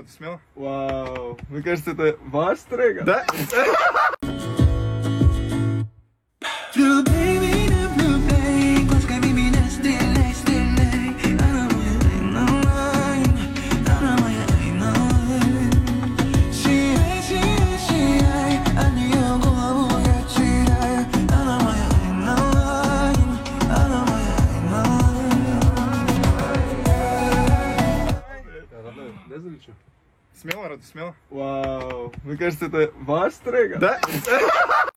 Смело? Вау, мне кажется, это ваш трек. Да? Да, залечу? Смело, Рада, смело? Вау, мне кажется, это ваш трек. Да?